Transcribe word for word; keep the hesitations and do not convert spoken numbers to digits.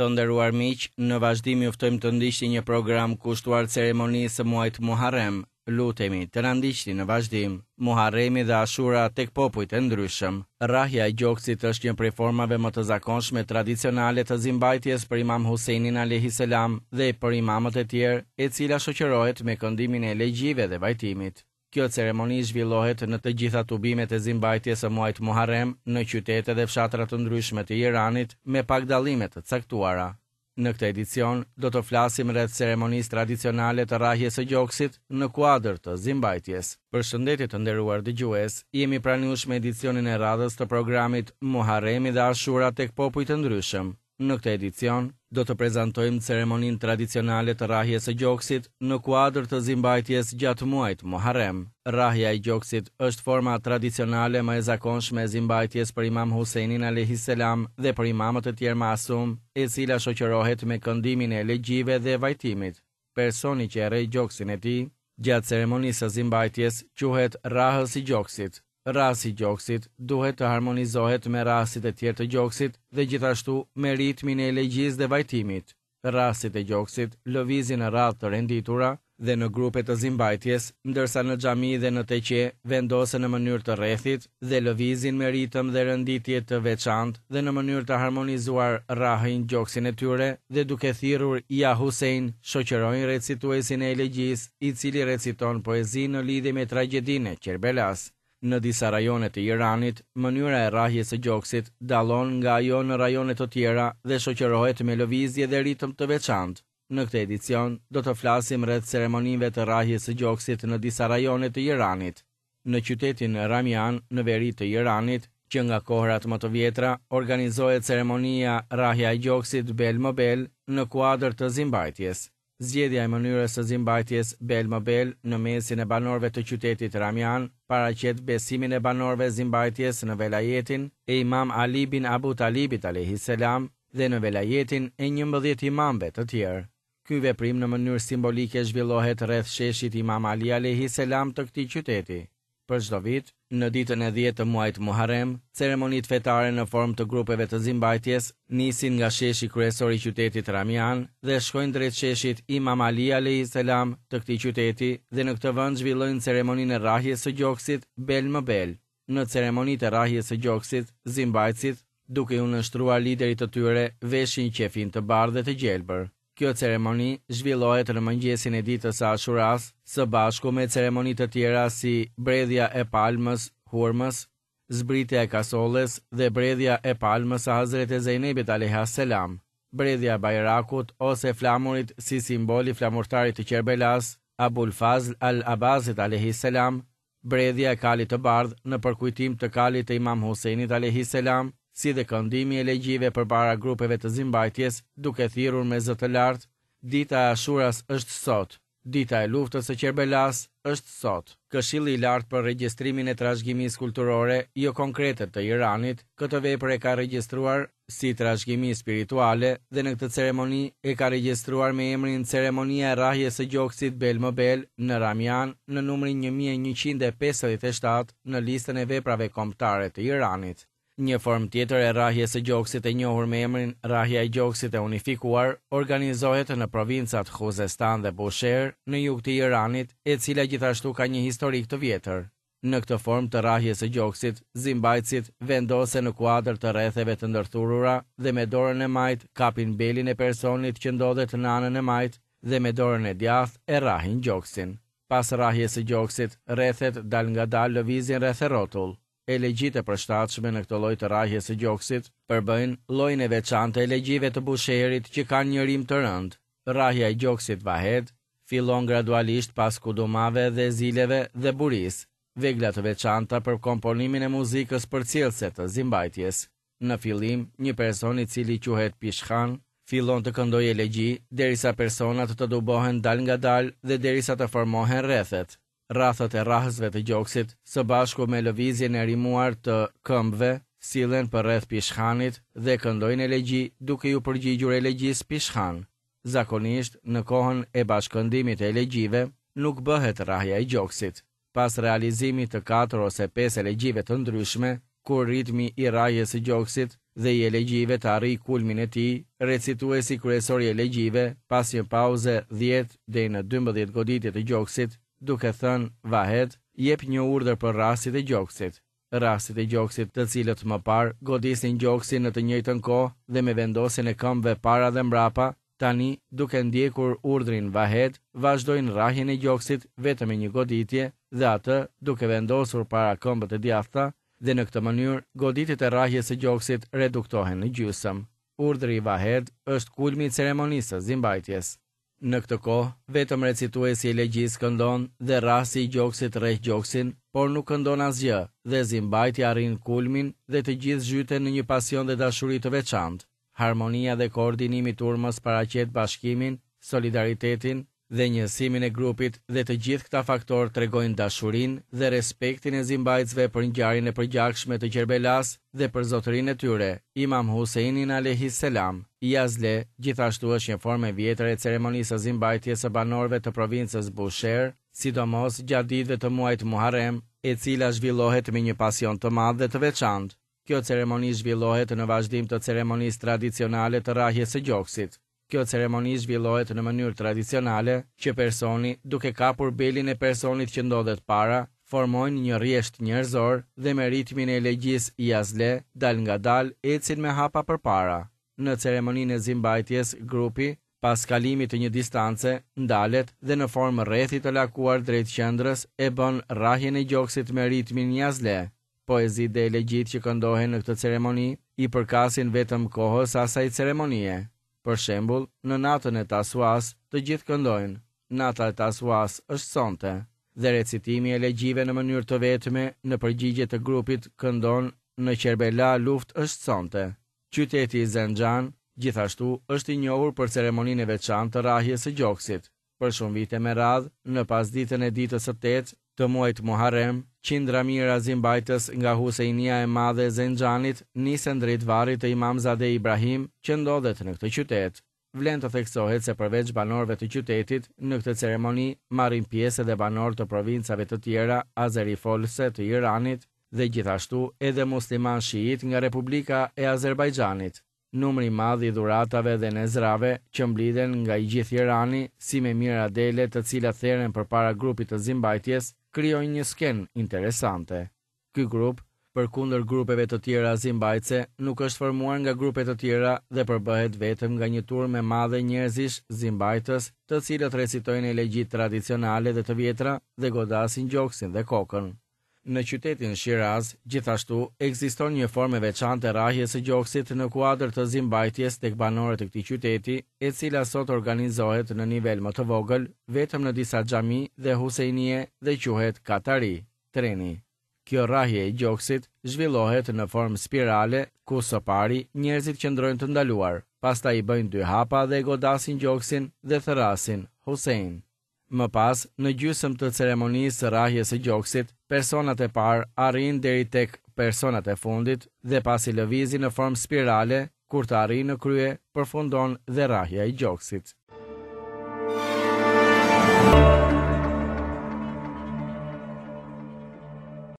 Të nderuar miq, në vazhdim ju ftojmë të ndiqni një program kushtuar ceremonisë së muajit Muharrem. Lutemi të na ndiqni në vazhdim. Muharremi dhe Ashura tek popujt e ndryshëm. Rrahja e gjoksit është një prej formave më të zakonshme tradicionale të zimbajtjes për Imam Huseinin alayhis salam dhe për imamët e tjerë, e cila shoqërohet me këndimin e elegjive dhe vajtimit. Kjo ceremoni zhvillohet në të gjitha tubimet e zimbajtjes së muajit Muharrem në qytete dhe fshatra të ndryshme të Iranit me pak dallime të caktuara. Në këtë edicion do të flasim rreth ceremonisë tradicionale të rrahjes së gjoksit në kuadër të zimbajtjes. Përshëndetje të nderuar dëgjues, jemi pranuar me edicionin e radhës të programit Muharremi dhe Ashura tek popujt e ndryshëm. Në këtë edicion do të prezantojmë ceremoninë tradicionale të rrahjes së gjoksit në kuadër të zimbajtjes gjatë muajit Muharrem. Rrahja e gjoksit është forma tradicionale më e zakonshme e zimbajtjes për Imam Huseinin alayhis salam dhe për imamët e tjerë masum, e cila shoqërohet me këndimin e elegjive dhe vajtimit. Personi që e rreh gjoksin e tij gjatë ceremonisë së zimbajtjes quhet rrahës i gjoksit. Rrahësi i gjoksit duhet të harmonizohet me rrahësit e tjerë të gjoksit dhe gjithashtu me ritmin e elegjisë dhe vajtimit. Rrahësit e gjoksit lëvizin në radhë të renditura dhe në grupe të zimbajtjes, ndërsa në xhami dhe në teqe vendosen në mënyrë të rrethit dhe lëvizin me ritëm dhe renditje të veçantë dhe në mënyrë të harmonizuar rrahën gjoksin e tyre dhe duke thirrur Ja Husein, shoqërojnë recituesin e elegjisë, i cili reciton poezi në lidhje me tragjedinë e Kerbelas. Në disa rajone të Iranit, mënyra e rrahjes së gjoksit dallon nga ajo në rajone të tjera dhe shoqërohet me lëvizje dhe ritëm të veçantë. Në këtë edicion do të flasim rreth ceremonive të rrahjes së gjoksit në disa rajone të Iranit. Në qytetin Ramian, në veri të Iranit, që nga kohrat më të vjetra, organizohet ceremonia rrahja e gjoksit bel më bel në kuadër të zimbajtjes. Zgjedhja e mënyrës së zimbajtjes bel më bel në mesin e banorëve të qytetit Ramian paraqet besimin e banorëve zimbajtjes në velajetin e Imam Ali bin Abu Talibit alayhis salam dhe në velajetin e njëmbëdhjetë imamëve të tjerë. Ky veprim në mënyrë simbolike zhvillohet rreth sheshit Imam Ali alayhis salam të këtij qyteti. Për çdo vit, në ditën e dhjetë të muajit Muharrem, ceremonitë fetare në formë të grupeve të zimbajtjes nisin nga sheshi kryesor i qytetit Ramian dhe shkojnë drejt sheshit Imam Ali alayhis salam të këtij qyteti dhe në këtë vend zhvillojnë ceremoninë e rrahjes së gjoksit bel më bel. Në ceremonitë e rrahjes së gjoksit, zimbajtësit, duke u nështruar liderit të tyre, veshin qefin të bardhë dhe të gjelbër. Kjo ceremoni zhvillohet në mëngjesin e ditës së Ashuras, së bashku me ceremoni të tjera si bredhja e palmës, hurmës, zbritja e kasolles dhe bredhja e palmës së Hazreti Zejnebit alayhis salam. Bredhja e bajrakut ose flamurit si simboli flamurtarit të Kerbelas, Abul Fazl al-Abasit alayhis salam, bredhja e kalit të bardhë në përkujtim të kalit të Imam Huseinit alayhis salam, si dhe këndimi e elegjive përpara grupeve të zimbajtjes, duke thirrur me zë të lartë, dita e Ashuras është sot, dita e luftës së Kerbelas është sot. Këshilli i lartë për regjistrimin e trashëgimisë kulturore jo konkrete të Iranit, këtë vepër e ka regjistruar si trashëgimi spirituale dhe në këtë ceremoni e ka regjistruar me emrin Ceremonia e rrahjes së gjoksit bel më bel në Ramian në numrin një mijë e njëqind e pesëdhjetë e shtatë në listën e veprave kombëtare të Iranit. Një formë tjetër e rrahjes së gjoksit e njohur me emrin rrahja e gjoksit e unifikuar organizohet në provincat Khuzestan dhe Bushehr në jug të Iranit, e cila gjithashtu ka një historik të vjetër. Në këtë formë të rrahjes së gjoksit, zimbajtësit vendosen në kuadër të rretheve të ndërthurura dhe me dorën e majtë kapin belin e personit që ndodhet në anën e majtë dhe me dorën e djathtë e rrahin gjoksin. Pas rrahjes së gjoksit, rrethet dal ngadalë lëvizjen rreth e rrotull. Elegjit e përshtatshme në këtë lloj të rrahjes së gjoksit përbëjnë llojin e veçantë të elegjive të Bushehrit që kanë një rim të rëndë. Rrahja e gjoksit vahed fillon gradualisht pas kudumave dhe zileve dhe buris, vegla të veçanta për komponimin e muzikës përcjellëse të zimbajtjes. Në fillim, një person i cili quhet Pishkhan fillon të këndojë elegji derisa personat të dubohen dal ngadal dhe derisa të formohen rrethet. Rrathët e rrahësve të gjoksit, së bashku me lëvizjen e rimuar të këmbëve, sillen për rreth Pishkhanit dhe këndojnë elegji duke ju përgjigjur elegjisë Pishkhan. Zakonisht, në kohën e bashkëndimit e elegjive, nuk bëhet rrahja e gjoksit. Pas realizimit të katër ose pesë elegjive të ndryshme, kur ritmi i rrahjes së gjoksit dhe i elegjive të arrijë kulmin e tij, recituesi kryesor i elegjive, pas një pauze dhjetë deri në dymbëdhjetë goditje të gjoksit, duke thënë vahet, jep një urdhër për rastit e gjoksit. Rastit e gjoksit, të cilët më parë godisin gjoksin në të njëjtën kohë dhe me vendosjen e këmbëve para dhe mbrapa, tani, duke ndjekur urdhrin vahet, vazhdojnë rrahjen e gjoksit vetëm me një goditje dhe atë duke vendosur para këmbët e djathta, dhe në këtë mënyrë goditjet e rrahjes së gjoksit reduktohen në gjysmë. Urdhri i vahet është kulmi i ceremonisë së zimbajtjes. Në këtë kohë, vetëm recituesi i elegjisë këndon dhe rrahësi i gjoksit rreth gjoksin, por nuk këndon asgjë, dhe zimbajtja arrin kulmin dhe të gjithë zhyten në një pasion dhe dashuri të veçantë. Harmonia dhe koordinimi i turmës paraqet bashkimin, solidaritetin dhe njësimin e grupit, dhe të gjithë këta faktorë tregojnë dashurinë dhe respektin e zimbajtësve për ngjarjen e përgjakshme të Kerbelas dhe për zotërinë e tyre, Imam Huseinin alayhis salam. Yazle gjithashtu është një formë e vjetër e ceremonisë së zimbajtjes së banorëve të provincës Bushehr, sidomos gjatë ditëve të muajit Muharrem, e cila zhvillohet me një pasion të madh dhe të veçantë. Kjo ceremoni zhvillohet në vazhdim të ceremonisë tradicionale të rrahjes së gjoksit. Kjo ceremoni zhvillohet në mënyrë tradicionale që personi, duke kapur belin e personit që ndodhet para, formojnë një rresht njerëzor dhe me ritmin e elegjisë Yazle, dal nga dal, ecin me hapa përpara. Në ceremoninë e zimbajtjes, grupi, pas kalimit të një distance, ndalet dhe në formë rrethi të lakuar drejt qendrës e bën rrahjen e gjoksit me ritmin Yazle. Poezit dhe elegjit që këndohen në këtë ceremoni i përkasin vetëm kohës asaj ceremonie. Për shembull, në natën e Tasuas, të gjithë këndojnë. Nata e Tasuas është sonte, dhe recitimi e elegjive në mënyrë të vetme në përgjigje të grupit këndon në Kerbela luft është sonte. Qyteti i Zenxhan gjithashtu është i njohur për ceremoninë e veçantë të rrahjes së gjoksit. Për shumë vite me radhë, në pasditën e ditës së tetë të muajit Muharrem, qindra mijëra zimbajtës nga Huseinia e Madhe e Zenxhanit nisën drejt varrit të Imamzadeh Ibrahim që ndodhet në këtë qytet. Vlen të theksohet se përveç banorëve të qytetit, në këtë ceremoni marrin pjesë edhe banorë të provincave të tjera azerifolse të Iranit dhe gjithashtu edhe musliman shiit nga Republika e Azerbajxhanit. Numri i madh i dhuratave dhe nezrave që mblidhen nga i gjithë Irani, si me miradele të cilat theren përpara grupit të zimbajtjes, krijojnë një skenë interesante. Ky grup, përkundër grupeve të tjera zimbajtëse, nuk është formuar nga grupe të tjera dhe përbëhet vetëm nga një turmë e madhe njerëzish zimbajtës, të cilët recitojnë elegjit tradicionale dhe të vjetra dhe godasin gjoksin dhe kokën. Në qytetin Shiraz, gjithashtu, ekziston një formë e veçantë e rrahjes së gjoksit në kuadër të zimbajtjes tek banorët e këtij qyteti, e cila sot organizohet në nivel më të vogël, vetëm në disa xhami dhe huseinie dhe quhet Katari, treni. Kjo rrahje e gjoksit zhvillohet në formë spirale, ku së pari njerëzit qëndrojnë të ndaluar, pastaj i bëjnë dy hapa dhe godasin gjoksin dhe therasin Husein. Më pas, në gjysmë të ceremonisë së rrahjes së gjoksit, personat e parë arrin deri tek personat e fundit dhe pasi lëvizin në formë spirale, kur të arrijnë në krye, përfundon dhe rrahja e gjoksit.